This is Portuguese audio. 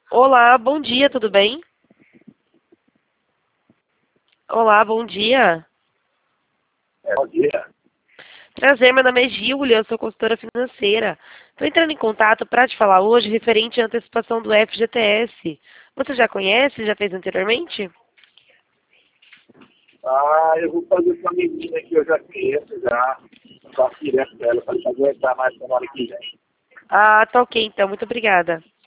Olá, bom dia, tudo bem? Olá, bom dia. Bom dia. Prazer, meu nome é Gília, eu sou consultora financeira. Estou entrando em contato para te falar hoje referente à antecipação do FGTS. Você já conhece? Já fez anteriormente? Eu vou fazer com a menina que eu já conheço, já. Faço direto dela para aguentar mais semana que vem. Ah, tá ok então, muito obrigada.